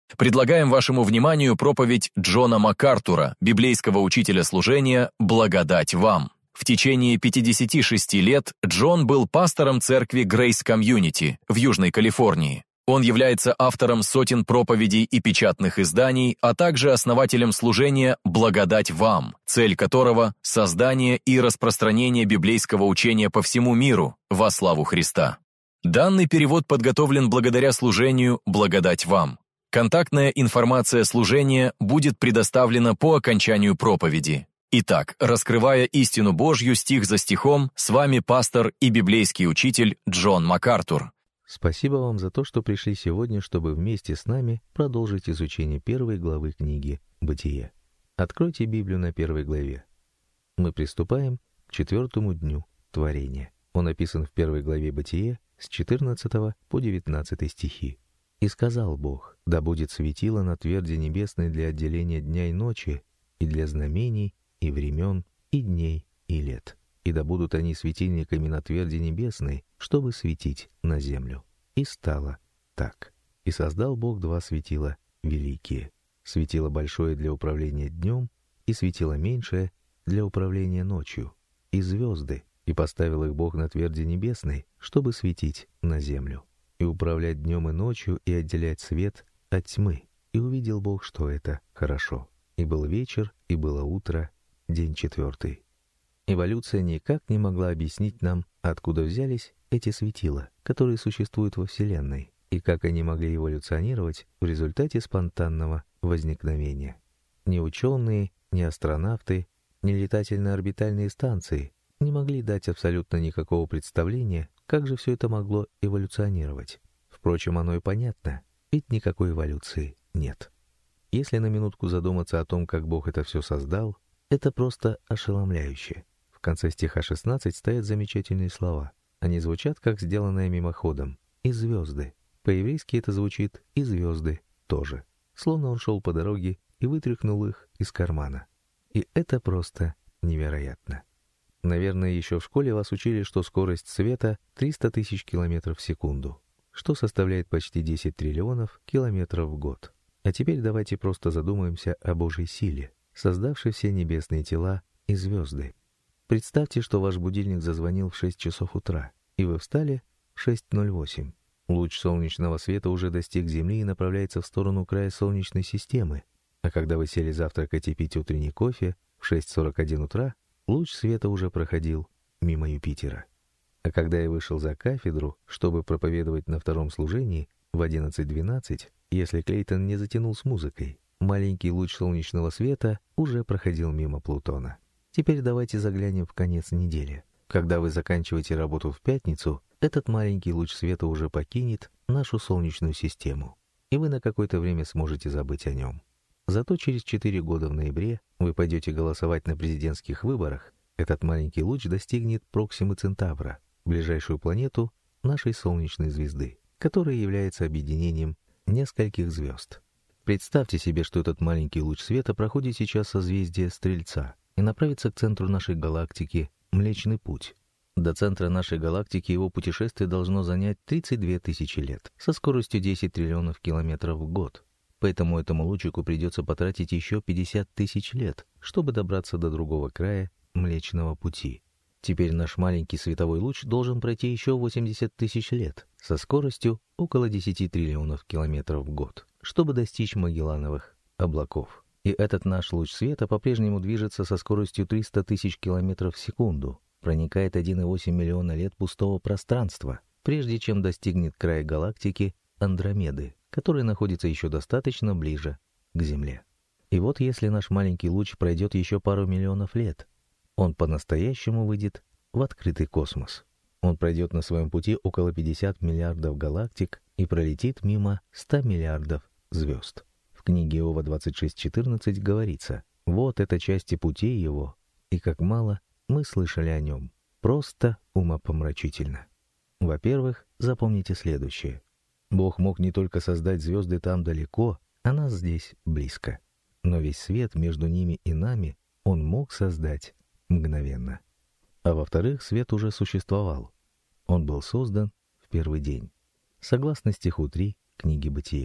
Предлагаем вашему вниманию проповедь Джона МакАртура, библейского учителя служения «Благодать вам». В течение 56 лет Джон был пастором церкви Grace Community в Южной Калифорнии. Он является автором сотен проповедей и печатных изданий, а также основателем служения «Благодать вам», цель которого – создание и распространение библейского учения по всему миру во славу Христа. Данный перевод подготовлен благодаря служению «Благодать вам». Контактная информация служения будет предоставлена по окончанию проповеди. Итак, раскрывая истину Божью стих за стихом, с вами пастор и библейский учитель Джон МакАртур. Спасибо вам за то, что пришли сегодня, чтобы вместе с нами продолжить изучение первой главы книги «Бытие». Откройте Библию на 1 главе. Мы приступаем к 4-му дню творения. Он описан в 1 главе «Бытие» с 14 по 19 стихи. «И сказал Бог, да будет светило на тверди небесной для отделения дня и ночи, и для знамений, и времен, и дней, и лет. И да будут они светильниками на тверди небесной, чтобы светить на землю. И стало так. И создал Бог 2 светила великие. Светило большое для управления днем, и светило меньшее для управления ночью. И звезды, и поставил их Бог на тверди небесной, чтобы светить на землю. И управлять днем и ночью, и отделять свет от тьмы. И увидел Бог, что это хорошо. И был вечер, и было утро, день 4. Эволюция никак не могла объяснить нам, откуда взялись эти светила, которые существуют во Вселенной, и как они могли эволюционировать в результате спонтанного возникновения. Ни ученые, ни астронавты, ни летательно-орбитальные станции не могли дать абсолютно никакого представления, как же все это могло эволюционировать. Впрочем, оно и понятно, ведь никакой эволюции нет. Если на минутку задуматься о том, как Бог это все создал, это просто ошеломляюще. В конце стиха 16 стоят замечательные слова. Они звучат, как сделанное мимоходом. «И звезды». По-еврейски это звучит «и звезды» тоже. Словно он шел по дороге и вытряхнул их из кармана. И это просто невероятно. Наверное, еще в школе вас учили, что скорость света 300 тысяч километров в секунду, что составляет почти 10 триллионов километров в год. А теперь давайте просто задумаемся о Божьей силе, создавшей все небесные тела и звезды. Представьте, что ваш будильник зазвонил в 6 часов утра, и вы встали в 6:08. Луч солнечного света уже достиг Земли и направляется в сторону края Солнечной системы. А когда вы сели завтракать и пить утренний кофе в 6:41 утра, луч света уже проходил мимо Юпитера. А когда я вышел за кафедру, чтобы проповедовать на втором служении в 11:12, если Клейтон не затянул с музыкой, маленький луч солнечного света уже проходил мимо Плутона. Теперь давайте заглянем в конец недели. Когда вы заканчиваете работу в пятницу, этот маленький луч света уже покинет нашу Солнечную систему, и вы на какое-то время сможете забыть о нем. Зато через 4 года в ноябре вы пойдете голосовать на президентских выборах, этот маленький луч достигнет Проксимы Центавра, ближайшую планету нашей Солнечной звезды, которая является объединением нескольких звезд. Представьте себе, что этот маленький луч света проходит сейчас созвездие Стрельца и направится к центру нашей галактики Млечный Путь. До центра нашей галактики его путешествие должно занять 32 тысячи лет, со скоростью 10 триллионов километров в год. Поэтому этому лучику придется потратить еще 50 тысяч лет, чтобы добраться до другого края Млечного Пути. Теперь наш маленький световой луч должен пройти еще 80 тысяч лет, со скоростью около 10 триллионов километров в год, чтобы достичь Магеллановых облаков. И этот наш луч света по-прежнему движется со скоростью 300 тысяч километров в секунду, проникает 1,8 миллиона лет пустого пространства, прежде чем достигнет края галактики Андромеды, которая находится еще достаточно ближе к Земле. И вот если наш маленький луч пройдет еще пару миллионов лет, он по-настоящему выйдет в открытый космос. Он пройдет на своем пути около 50 миллиардов галактик и пролетит мимо 100 миллиардов звезд. В книге Иова 26:14 говорится: «Вот это части путей его, и как мало мы слышали о нем». Просто умопомрачительно. Во-первых, запомните следующее. Бог мог не только создать звезды там далеко, а нас здесь близко. Но весь свет между ними и нами Он мог создать мгновенно. А во-вторых, свет уже существовал. Он был создан в первый день. Согласно стиху 3 книги Бытие.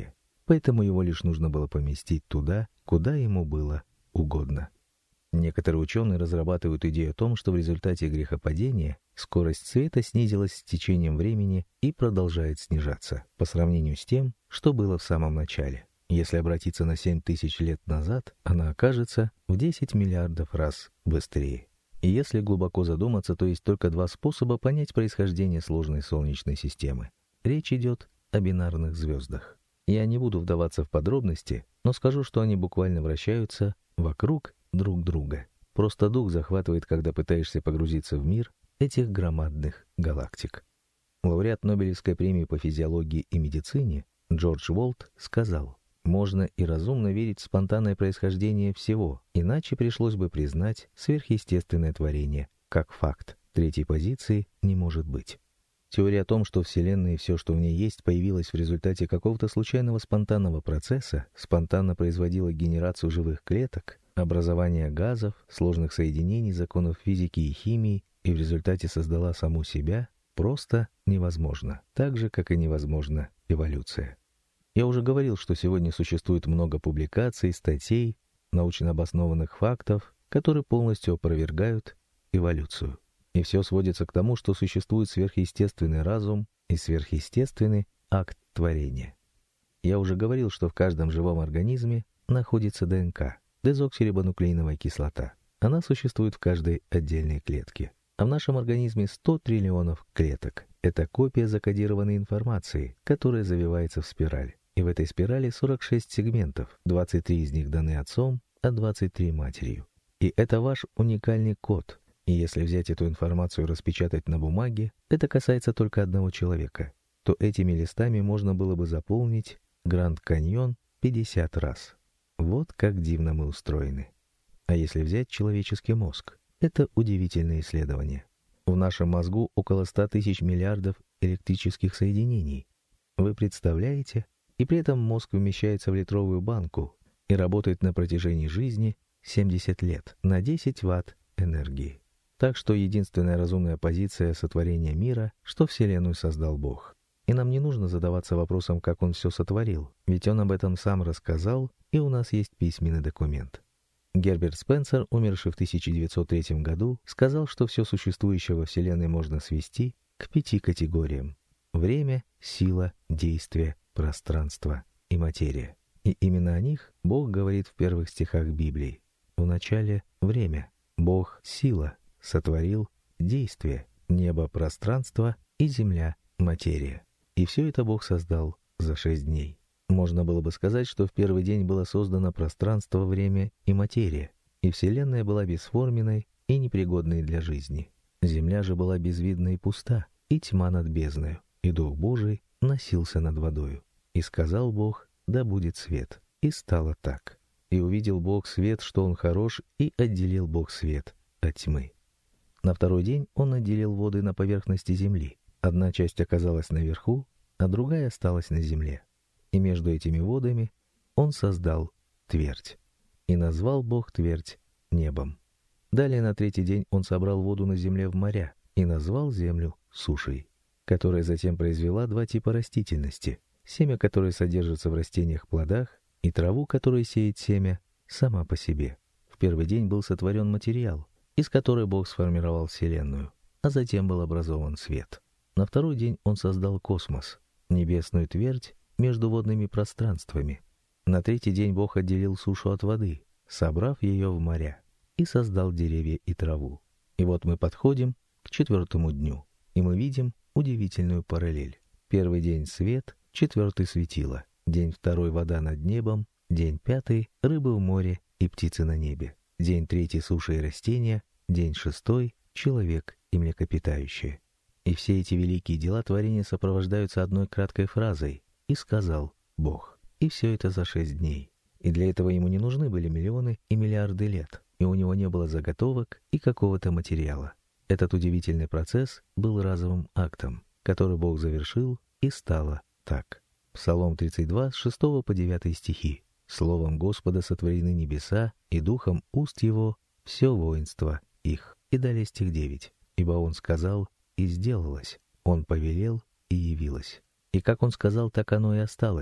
поэтому его лишь нужно было поместить туда, куда ему было угодно. Некоторые ученые разрабатывают идею о том, что в результате грехопадения скорость света снизилась с течением времени и продолжает снижаться по сравнению с тем, что было в самом начале. Если обратиться на 7000 лет назад, она окажется в 10 миллиардов раз быстрее. И если глубоко задуматься, то есть только два способа понять происхождение сложной Солнечной системы. Речь идет о бинарных звездах. Я не буду вдаваться в подробности, но скажу, что они буквально вращаются вокруг друг друга. Просто дух захватывает, когда пытаешься погрузиться в мир этих громадных галактик. Лауреат Нобелевской премии по физиологии и медицине Джордж Уолт сказал: «Можно и разумно верить в спонтанное происхождение всего, иначе пришлось бы признать сверхъестественное творение как факт. Третьей позиции не может быть». Теория о том, что Вселенная и все, что в ней есть, появилась в результате какого-то случайного спонтанного процесса, спонтанно производила генерацию живых клеток, образование газов, сложных соединений, законов физики и химии, и в результате создала саму себя, просто невозможно, так же, как и невозможна эволюция. Я уже говорил, что сегодня существует много публикаций, статей, научно обоснованных фактов, которые полностью опровергают эволюцию. И все сводится к тому, что существует сверхъестественный разум и сверхъестественный акт творения. Я уже говорил, что в каждом живом организме находится ДНК, дезоксирибонуклеиновая кислота. Она существует в каждой отдельной клетке. А в нашем организме 100 триллионов клеток. Это копия закодированной информации, которая завивается в спираль. И в этой спирали 46 сегментов, 23 из них даны отцом, а 23 матерью. И это ваш уникальный код. И если взять эту информацию и распечатать на бумаге, это касается только одного человека, то этими листами можно было бы заполнить Гранд Каньон 50 раз. Вот как дивно мы устроены. А если взять человеческий мозг, это удивительное исследование. В нашем мозгу около 100 тысяч миллиардов электрических соединений. Вы представляете? И при этом мозг вмещается в литровую банку и работает на протяжении жизни 70 лет на 10 ватт энергии. Так что единственная разумная позиция сотворения мира, что Вселенную создал Бог. И нам не нужно задаваться вопросом, как Он все сотворил, ведь Он об этом сам рассказал, и у нас есть письменный документ. Герберт Спенсер, умерший в 1903 году, сказал, что все существующее во Вселенной можно свести к 5 категориям: время, сила, действие, пространство и материя. И именно о них Бог говорит в первых стихах Библии. В начале — время, Бог — сила, сотворил действие, небо — пространство и земля — материя. И все это Бог создал за 6 дней. Можно было бы сказать, что в первый день было создано пространство, время и материя, и Вселенная была бесформенной и непригодной для жизни. Земля же была безвидна и пуста, и тьма над бездною, и Дух Божий носился над водою. И сказал Бог: да будет свет. И стало так. И увидел Бог свет, что он хорош, и отделил Бог свет от тьмы. На второй день он отделил воды на поверхности земли. Одна часть оказалась наверху, а другая осталась на земле. И между этими водами он создал твердь. И назвал Бог твердь небом. Далее на третий день он собрал воду на земле в моря и назвал землю сушей, которая затем произвела 2 типа растительности: семя, которое содержится в растениях-плодах, и траву, которая сеет семя сама по себе. В первый день был сотворен материал, из которой Бог сформировал Вселенную, а затем был образован свет. На второй день он создал космос, небесную твердь между водными пространствами. На третий день Бог отделил сушу от воды, собрав ее в моря, и создал деревья и траву. И вот мы подходим к 4-му дню, и мы видим удивительную параллель. Первый день — свет, 4-й — светило, день 2 — вода над небом, день 5 — рыбы в море и птицы на небе, день 3 — суша и растения, день 6 — человек и млекопитающие. И все эти великие дела творения сопровождаются одной краткой фразой: «И сказал Бог». И все это за 6 дней. И для этого ему не нужны были миллионы и миллиарды лет, и у него не было заготовок и какого-то материала. Этот удивительный процесс был разовым актом, который Бог завершил, и стало так. Псалом 32, с 6 по 9 стихи. «Словом Господа сотворены небеса, и духом уст его все воинство их». И далее стих 9. «Ибо он сказал, и сделалось, он повелел, и явилось. И как он сказал, так оно и осталось.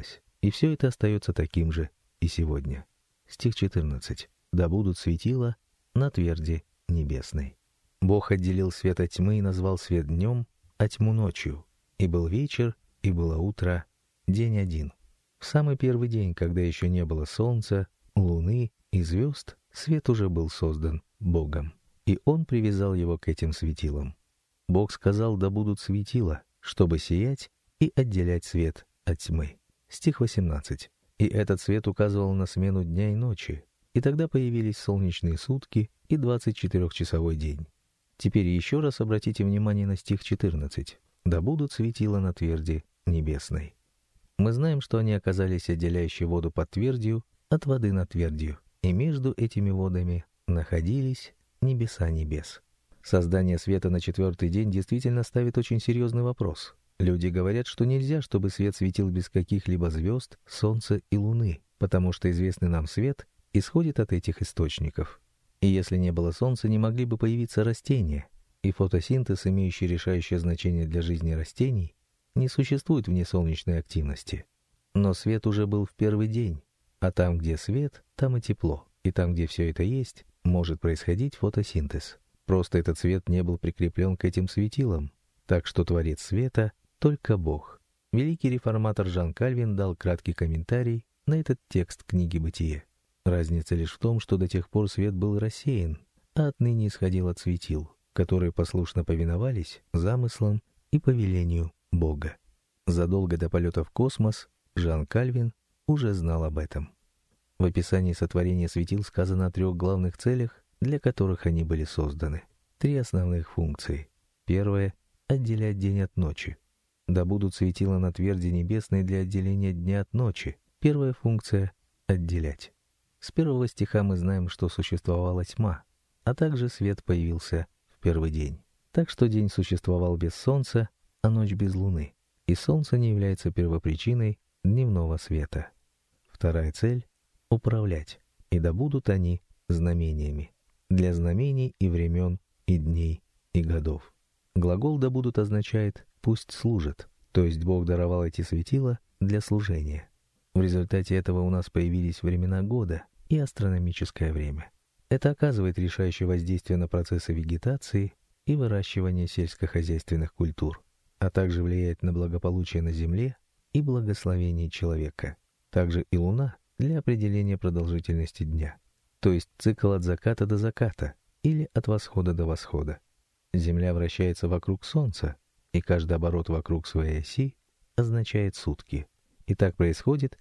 И все это остается таким же и сегодня. Стих 14. «Да будут светила на тверди небесной». Бог отделил свет от тьмы и назвал свет днем, а тьму ночью. И был вечер, и было утро, день один. В самый первый день, когда еще не было солнца, луны и звезд, свет уже был создан Богом. И Он привязал его к этим светилам. Бог сказал: «Да будут светила, чтобы сиять и отделять свет от тьмы». Стих 18. «И этот свет указывал на смену дня и ночи, и тогда появились солнечные сутки и 24-часовой день». Теперь еще раз обратите внимание на стих 14. «Да будут светила на тверди небесной». Мы знаем, что они оказались отделяющей воду под твердью от воды над твердью, и между этими водами находились небеса небес. Создание света на четвертый день действительно ставит очень серьезный вопрос. Люди говорят, что нельзя, чтобы свет светил без каких-либо звезд, солнца и луны, потому что известный нам свет исходит от этих источников. И если не было солнца, не могли бы появиться растения, и фотосинтез, имеющий решающее значение для жизни растений, не существует вне солнечной активности. Но свет уже был в первый день, а там, где свет, там и тепло, и там, где все это есть, может происходить фотосинтез. Просто этот свет не был прикреплен к этим светилам, так что творец света — только Бог. Великий реформатор Жан Кальвин дал краткий комментарий на этот текст книги «Бытие». Разница лишь в том, что до тех пор свет был рассеян, а отныне исходил от светил, которые послушно повиновались замыслам и повелению Бога. Задолго до полета в космос Жан Кальвин уже знал об этом. В описании сотворения светил сказано о 3 главных целях, для которых они были созданы. 3 основных функции. Первая — отделять день от ночи. Да будут светила на тверди небесной для отделения дня от ночи. Первая функция — отделять. С 1 стиха мы знаем, что существовала тьма, а также свет появился в первый день. Так что день существовал без солнца, а ночь без луны, и солнце не является первопричиной дневного света. Вторая цель — управлять, и да будут они знамениями, для знамений и времен, и дней, и годов. Глагол «да будут» означает «пусть служат», то есть Бог даровал эти светила для служения. В результате этого у нас появились времена года и астрономическое время. Это оказывает решающее воздействие на процессы вегетации и выращивания сельскохозяйственных культур, а также влияет на благополучие на Земле и благословение человека. Также и Луна для определения продолжительности дня, то есть цикл от заката до заката или от восхода до восхода. Земля вращается вокруг Солнца, и каждый оборот вокруг своей оси означает сутки. И так происходит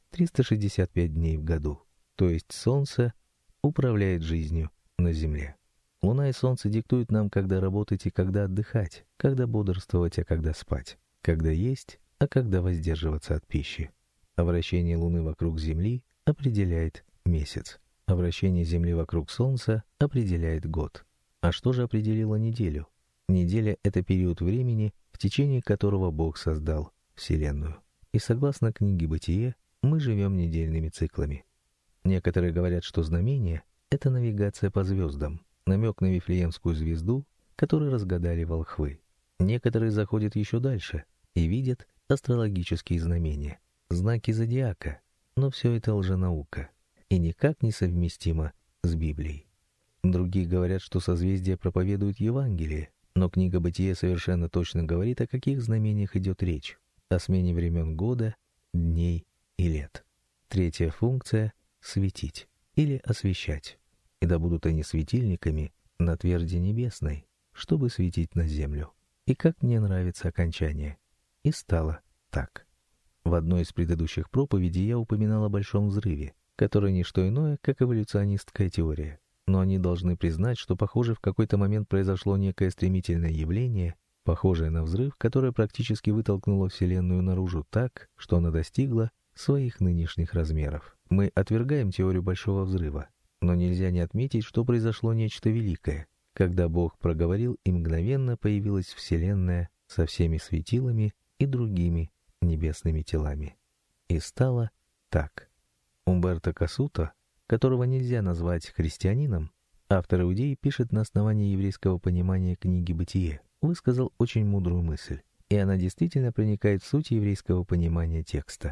365 дней в году, то есть Солнце управляет жизнью на Земле. Луна и Солнце диктуют нам, когда работать и когда отдыхать, когда бодрствовать, а когда спать, когда есть, а когда воздерживаться от пищи. А вращение Луны вокруг Земли определяет месяц, а вращение Земли вокруг Солнца определяет год. А что же определило неделю? Неделя — это период времени, в течение которого Бог создал Вселенную. И согласно книге «Бытие», мы живем недельными циклами. Некоторые говорят, что знамение — это навигация по звездам, намек на Вифлеемскую звезду, которую разгадали волхвы. Некоторые заходят еще дальше и видят астрологические знамения, знаки зодиака, но все это лженаука и никак не совместимо с Библией. Другие говорят, что созвездия проповедуют Евангелие, но книга «Бытие» совершенно точно говорит, о каких знамениях идет речь: о смене времен года, дней и лет. Третья функция — светить или освещать. И да будут они светильниками на тверди небесной, чтобы светить на землю. И как мне нравится окончание. И стало так. В одной из предыдущих проповедей я упоминал о Большом взрыве, который не что иное, как эволюционистская теория. Но они должны признать, что, похоже, в какой-то момент произошло некое стремительное явление, похожее на взрыв, которое практически вытолкнуло Вселенную наружу так, что она достигла своих нынешних размеров. Мы отвергаем теорию Большого взрыва, но нельзя не отметить, что произошло нечто великое, когда Бог проговорил, и мгновенно появилась Вселенная со всеми светилами и другими небесными телами. И стало так. Умберто Кассуто, которого нельзя назвать христианином, автор Иудеи, пишет на основании еврейского понимания книги «Бытие», высказал очень мудрую мысль, и она действительно проникает в суть еврейского понимания текста.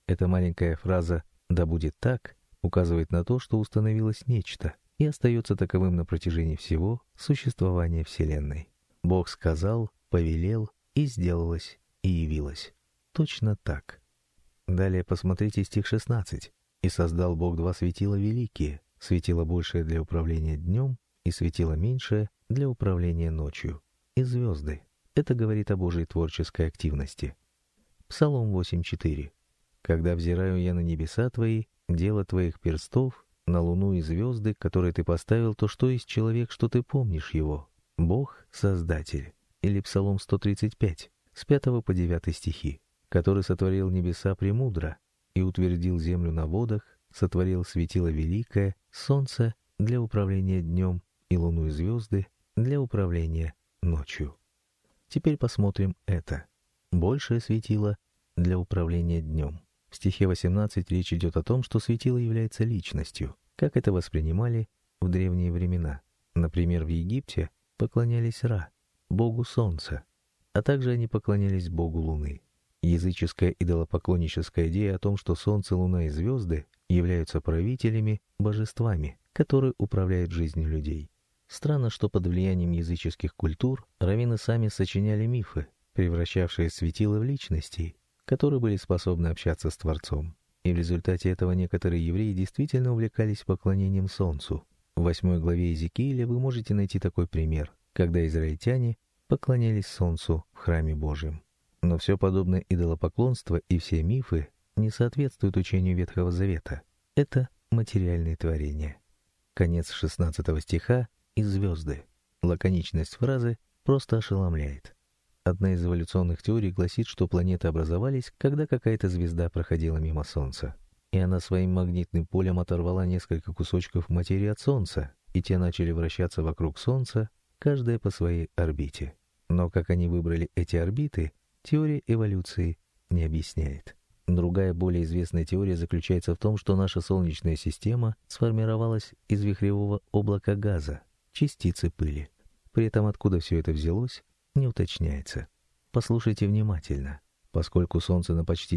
Эта маленькая фраза «да будет так» указывает на то, что установилось нечто и остается таковым на протяжении всего существования Вселенной. Бог сказал, повелел, и сделалось, и явилось. Точно так. Далее посмотрите стих 16. «И создал Бог два светила великие, светило большее для управления днем и светило меньшее для управления ночью, и звезды». Это говорит о Божьей творческой активности. Псалом 8:4. «Когда взираю я на небеса твои, дело твоих перстов, на луну и звезды, которые ты поставил, то что есть человек, что ты помнишь его? Бог — Создатель». Или Псалом 135, с 5 по 9 стихи. «Который сотворил небеса премудро и утвердил землю на водах, сотворил светило великое, солнце для управления днем и луну и звезды для управления ночью». Теперь посмотрим это. Большее светило для управления днем. В стихе 18 речь идет о том, что светило является личностью, как это воспринимали в древние времена. Например, в Египте поклонялись Ра, богу солнца, а также они поклонялись богу луны. Языческая идолопоклонническая идея о том, что солнце, луна и звезды являются правителями, божествами, которые управляют жизнью людей. Странно, что под влиянием языческих культур раввины сами сочиняли мифы, превращавшие светила в личностей, которые были способны общаться с Творцом. И в результате этого некоторые евреи действительно увлекались поклонением солнцу. В 8 главе Иезекииля вы можете найти такой пример, когда израильтяне поклонялись солнцу в храме Божьем. Но все подобное идолопоклонство и все мифы не соответствуют учению Ветхого Завета. Это материальные творения. Конец 16 стиха и звезды. Лаконичность фразы просто ошеломляет. Одна из эволюционных теорий гласит, что планеты образовались, когда какая-то звезда проходила мимо Солнца, и она своим магнитным полем оторвала несколько кусочков материи от Солнца, и те начали вращаться вокруг Солнца, каждая по своей орбите. Но как они выбрали эти орбиты, теория эволюции не объясняет. Другая, более известная теория заключается в том, что наша Солнечная система сформировалась из вихревого облака газа, частицы пыли. При этом откуда все это взялось, не уточняется. Послушайте внимательно. Поскольку Солнце на почти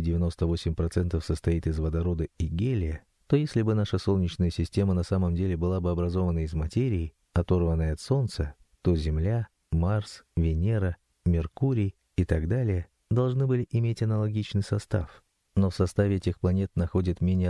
98% состоит из водорода и гелия, то если бы наша Солнечная система на самом деле была бы образована из материи, оторванной от Солнца, то Земля, Марс, Венера, Меркурий и так далее должны были иметь аналогичный состав. Но в составе этих планет находят менее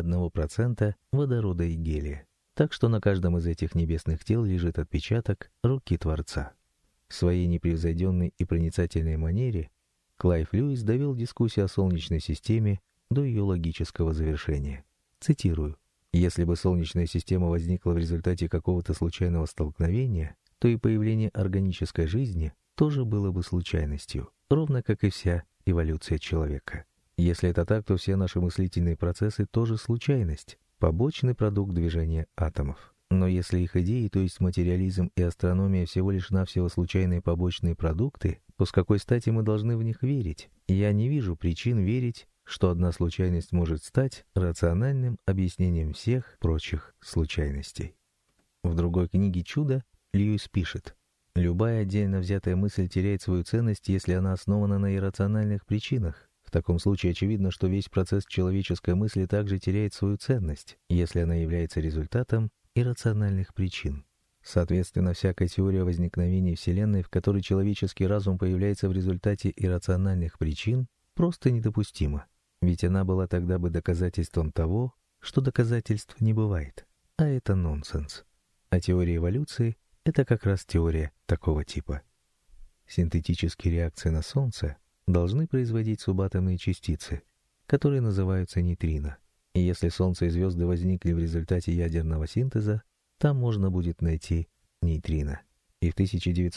1% водорода и гелия. Так что на каждом из этих небесных тел лежит отпечаток руки Творца. В своей непревзойденной и проницательной манере Клайв Льюис довел дискуссию о Солнечной системе до ее логического завершения. Цитирую: «Если бы Солнечная система возникла в результате какого-то случайного столкновения, то и появление органической жизни тоже было бы случайностью, ровно как и вся эволюция человека. Если это так, то все наши мыслительные процессы тоже случайность, побочный продукт движения атомов. Но если их идеи, то есть материализм и астрономия, всего лишь навсего случайные побочные продукты, то с какой стати мы должны в них верить? Я не вижу причин верить, что одна случайность может стать рациональным объяснением всех прочих случайностей». В другой книге «Чудо» Льюис пишет: «Любая отдельно взятая мысль теряет свою ценность, если она основана на иррациональных причинах. В таком случае очевидно, что весь процесс человеческой мысли также теряет свою ценность, если она является результатом иррациональных причин. Соответственно, всякая теория возникновения Вселенной, в которой человеческий разум появляется в результате иррациональных причин, просто недопустима, ведь она была тогда бы доказательством того, что доказательств не бывает, а это нонсенс. А теория эволюции — это как раз теория такого типа. Синтетические реакции на Солнце должны производить субатомные частицы, которые называются нейтрино. И если Солнце и звезды возникли в результате ядерного синтеза, там можно будет найти нейтрино. И в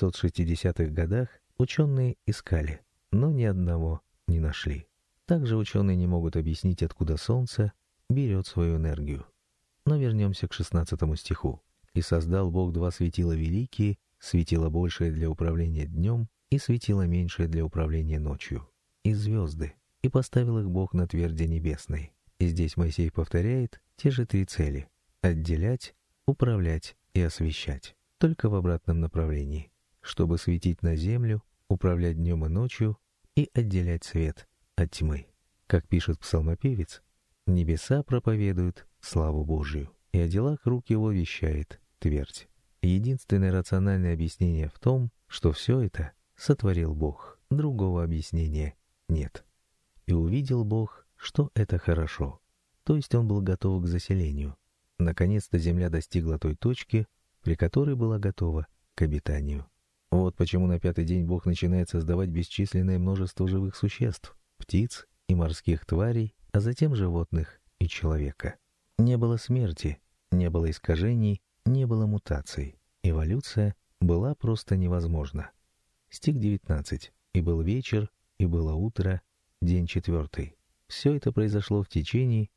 1960-х годах ученые искали, но ни одного не нашли. Также ученые не могут объяснить, откуда Солнце берет свою энергию. Но вернемся к 16 стиху. «И создал Бог два светила великие, светило большее для управления днем и светило меньшее для управления ночью, и звезды, и поставил их Бог на тверди небесной». И здесь Моисей повторяет те же три цели — отделять, управлять и освещать, только в обратном направлении, чтобы светить на землю, управлять днем и ночью и отделять свет от тьмы. Как пишет псалмопевец, Небеса проповедуют славу Божию, и о делах рук его вещает твердь. Единственное рациональное объяснение в том, что все это сотворил Бог. Другого объяснения нет. И увидел Бог, что это хорошо. То есть он был готов к заселению. Наконец-то земля достигла той точки, при которой была готова к обитанию. Вот почему на 5-й день Бог начинает создавать бесчисленное множество живых существ, птиц и морских тварей, а затем животных и человека. Не было смерти, не было искажений, не было мутаций. Эволюция была просто невозможна. Стих 19. «И был вечер, и было утро, день 4». Все это произошло в течение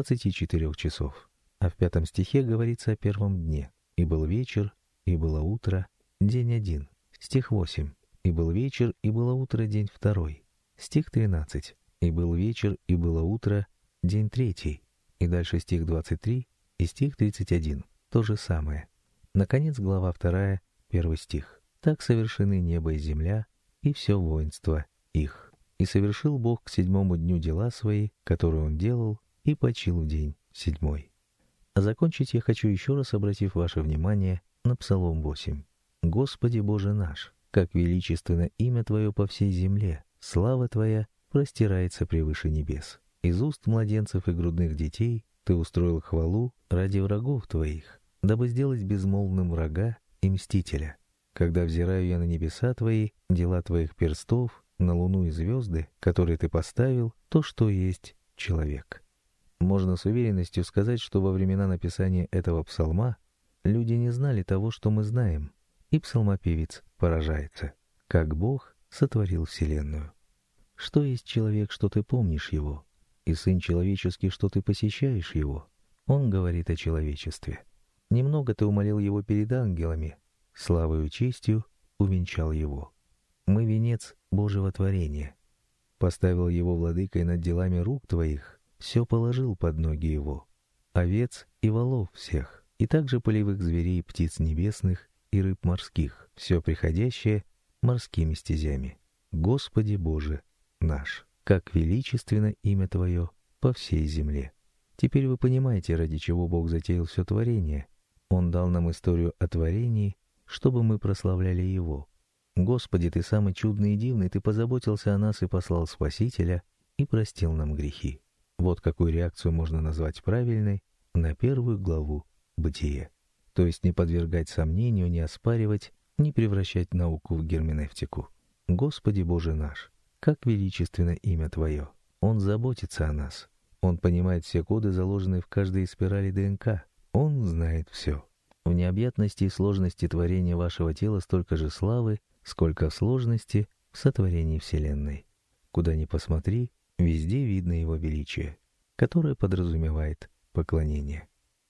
24 часов. А в 5 стихе говорится о первом дне. «И был вечер, и было утро, день 1». Стих 8. «И был вечер, и было утро, день 2». Стих 13. «И был вечер, и было утро, день 3». И дальше стих 23 и стих 31. То же самое. Наконец, глава 2, 1 стих. «Так совершены небо и земля, и все воинство их. И совершил Бог к 7-му дню дела свои, которые Он делал, и почил в день 7». А закончить я хочу еще раз, обратив ваше внимание на Псалом 8. «Господи Боже наш, как величественно имя Твое по всей земле, слава Твоя простирается превыше небес. Из уст младенцев и грудных детей Ты устроил хвалу ради врагов Твоих, дабы сделать безмолвным врага и мстителя. Когда взираю я на небеса Твои, дела Твоих перстов, на луну и звезды, которые Ты поставил, то, что есть человек». Можно с уверенностью сказать, что во времена написания этого псалма люди не знали того, что мы знаем, и псалмопевец поражается, как Бог сотворил вселенную. Что есть человек, что ты помнишь его, и сын человеческий, что ты посещаешь его? Он говорит о человечестве. Немного ты умолил его перед ангелами, славою и честью увенчал его. Мы венец Божьего творения. Поставил его владыкой над делами рук твоих, все положил под ноги его, овец и волов всех, и также полевых зверей, птиц небесных и рыб морских, все приходящее морскими стезями. Господи Боже наш, как величественно имя Твое по всей земле». Теперь вы понимаете, ради чего Бог затеял все творение. Он дал нам историю о творении, чтобы мы прославляли Его. Господи, Ты самый чудный и дивный, Ты позаботился о нас и послал Спасителя, и простил нам грехи. Вот какую реакцию можно назвать правильной на 1 главу Бытия. То есть не подвергать сомнению, не оспаривать, не превращать науку в герменевтику. Господи Боже наш, как величественно имя Твое. Он заботится о нас. Он понимает все коды, заложенные в каждой спирали ДНК. Он знает все. В необъятности и сложности творения вашего тела столько же славы, сколько в сложности в сотворении Вселенной. Куда ни посмотри, везде видно Его величие, которое подразумевает поклонение.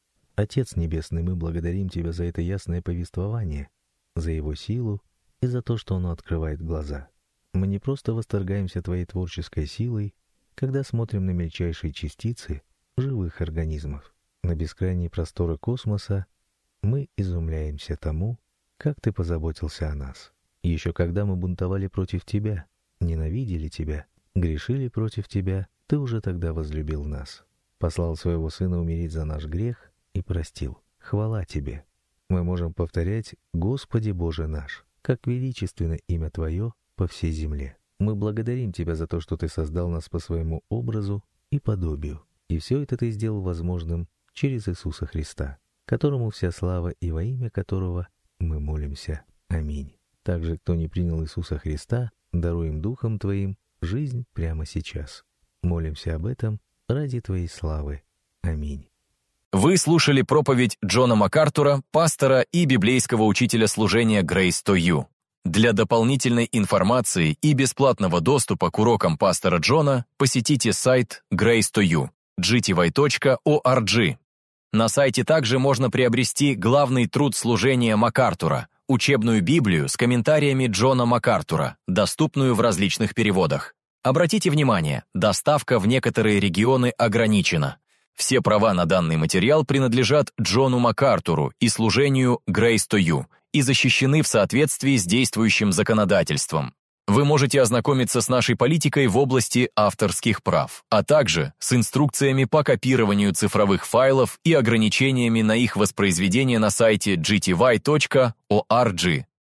Отец Небесный, мы благодарим Тебя за это ясное повествование, за Его силу и за то, что оно открывает глаза. Мы не просто восторгаемся Твоей творческой силой, когда смотрим на мельчайшие частицы живых организмов. На бескрайние просторы космоса мы изумляемся тому, как Ты позаботился о нас. Еще когда мы бунтовали против Тебя, ненавидели Тебя, грешили против Тебя, Ты уже тогда возлюбил нас. Послал Своего Сына умереть за наш грех и простил. Хвала Тебе. Мы можем повторять: «Господи Боже наш, как величественно имя Твое по всей земле». Мы благодарим Тебя за то, что Ты создал нас по Своему образу и подобию. И все это Ты сделал возможным через Иисуса Христа, которому вся слава и во имя которого мы молимся. Аминь. Также, кто не принял Иисуса Христа, даруй им Духом Твоим жизнь прямо сейчас. Молимся об этом ради Твоей славы. Аминь. Вы слушали проповедь Джона МакАртура, пастора и библейского учителя служения Grace to You. Для дополнительной информации и бесплатного доступа к урокам пастора Джона посетите сайт Grace to You, gty.org. На сайте также можно приобрести главный труд служения МакАртура, учебную Библию с комментариями Джона МакАртура, доступную в различных переводах. Обратите внимание, доставка в некоторые регионы ограничена. Все права на данный материал принадлежат Джону МакАртуру и служению Grace to You и защищены в соответствии с действующим законодательством. Вы можете ознакомиться с нашей политикой в области авторских прав, а также с инструкциями по копированию цифровых файлов и ограничениями на их воспроизведение на сайте gty.org.